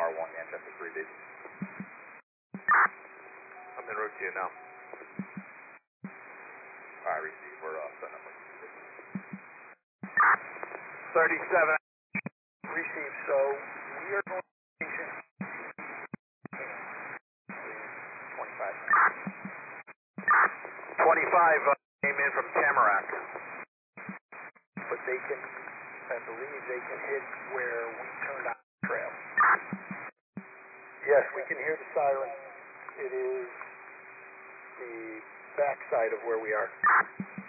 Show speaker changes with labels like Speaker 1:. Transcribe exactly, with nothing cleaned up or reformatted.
Speaker 1: R one, Manchester three B.
Speaker 2: I'm en route to you now.
Speaker 1: Alright, receive, we're uh, setting up.
Speaker 3: thirty-seven, receive, so we are going to station twenty-five. twenty-five uh, came in from Tamarack, but they can, I believe they can hit where we turned on the trail. Yes, we can hear the siren. It is the backside of where we are.